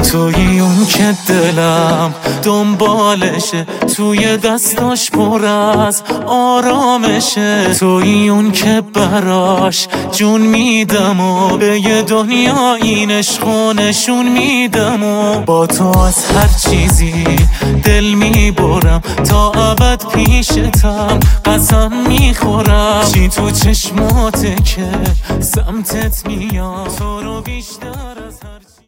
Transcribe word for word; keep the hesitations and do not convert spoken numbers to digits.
توی اون که دلم دنبالشه، توی دستاش پر از آرامشه، توی اون که براش جون میدم و به یه دنیا این عشقو نشون میدم و با تو از هر چیزی دل میبرم، تا ابد پیشتم قسم میخورم. چی تو چشماته که سمتت میام، تو رو بیشتر از